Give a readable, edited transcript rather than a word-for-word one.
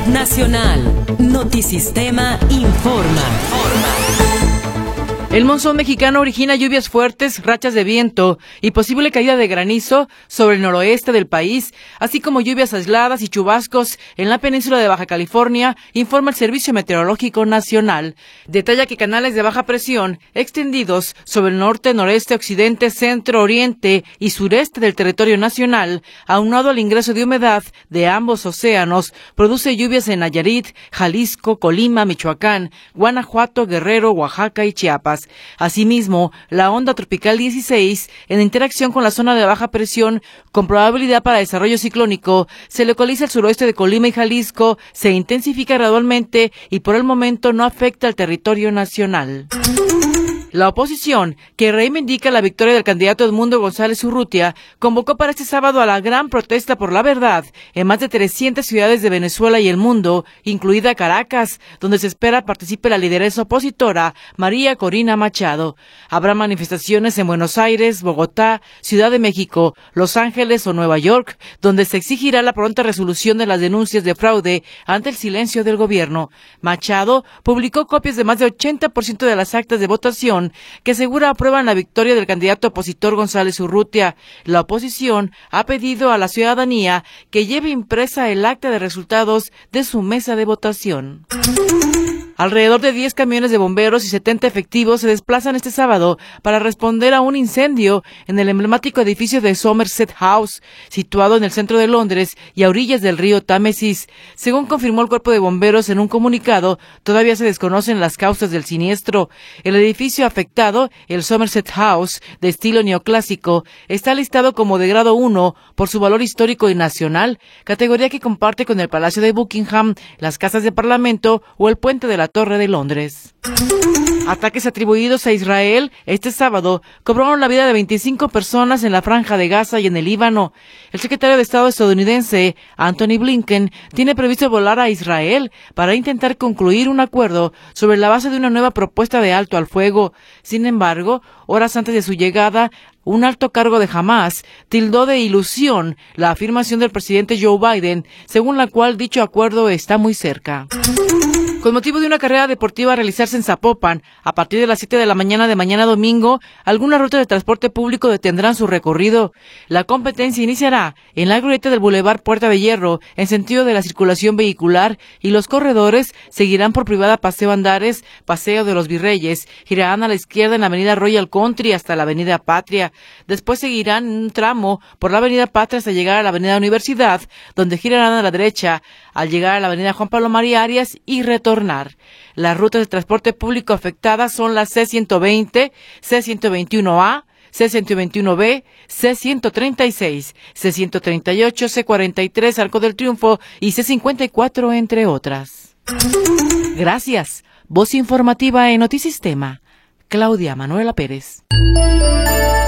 Nacional. Notisistema informa. El monzón mexicano origina lluvias fuertes, rachas de viento y posible caída de granizo sobre el noroeste del país, así como lluvias aisladas y chubascos en la península de Baja California, informa el Servicio Meteorológico Nacional. Detalla que canales de baja presión extendidos sobre el norte, noreste, occidente, centro, oriente y sureste del territorio nacional, aunado al ingreso de humedad de ambos océanos, produce lluvias en Nayarit, Jalisco, Colima, Michoacán, Guanajuato, Guerrero, Oaxaca y Chiapas. Asimismo, la onda tropical 16, en interacción con la zona de baja presión con probabilidad para desarrollo ciclónico, se localiza al suroeste de Colima y Jalisco, se intensifica gradualmente y por el momento no afecta al territorio nacional. La oposición, que reivindica la victoria del candidato Edmundo González Urrutia, convocó para este sábado a la gran protesta por la verdad en más de 300 ciudades de Venezuela y el mundo, incluida Caracas, donde se espera participe la lideresa opositora María Corina Machado. Habrá manifestaciones en Buenos Aires, Bogotá, Ciudad de México, Los Ángeles o Nueva York, donde se exigirá la pronta resolución de las denuncias de fraude ante el silencio del gobierno. Machado publicó copias de más de 80% de las actas de votación que asegura aprueban la victoria del candidato opositor González Urrutia. La oposición ha pedido a la ciudadanía que lleve impresa el acta de resultados de su mesa de votación. Alrededor de 10 camiones de bomberos y 70 efectivos se desplazan este sábado para responder a un incendio en el emblemático edificio de Somerset House, situado en el centro de Londres y a orillas del río Támesis. Según confirmó el cuerpo de bomberos en un comunicado, todavía se desconocen las causas del siniestro. El edificio afectado, el Somerset House, de estilo neoclásico, está listado como de grado 1 por su valor histórico y nacional, categoría que comparte con el Palacio de Buckingham, las casas de Parlamento o el puente de la Torre de Londres. Ataques atribuidos a Israel este sábado cobraron la vida de 25 personas en la Franja de Gaza y en el Líbano. El secretario de Estado estadounidense, Antony Blinken, tiene previsto volar a Israel para intentar concluir un acuerdo sobre la base de una nueva propuesta de alto al fuego. Sin embargo, horas antes de su llegada, un alto cargo de Hamás tildó de ilusión la afirmación del presidente Joe Biden, según la cual dicho acuerdo está muy cerca. Con motivo de una carrera deportiva a realizarse en Zapopan, a partir de las 7 de la mañana de mañana domingo, algunas rutas de transporte público detendrán su recorrido. La competencia iniciará en la glorieta del Boulevard Puerta de Hierro, en sentido de la circulación vehicular, y los corredores seguirán por Privada Paseo Andares, Paseo de los Virreyes, girarán a la izquierda en la avenida Royal Country hasta la avenida Patria. Después seguirán en un tramo por la avenida Patria hasta llegar a la avenida Universidad, donde girarán a la derecha al llegar a la avenida Juan Pablo María Arias y retornar. Las rutas de transporte público afectadas son la C120, C121A, C121B, C136, C138, C43, Arco del Triunfo y C54, entre otras. Gracias. Voz informativa en Notisistema. Claudia Manuela Pérez.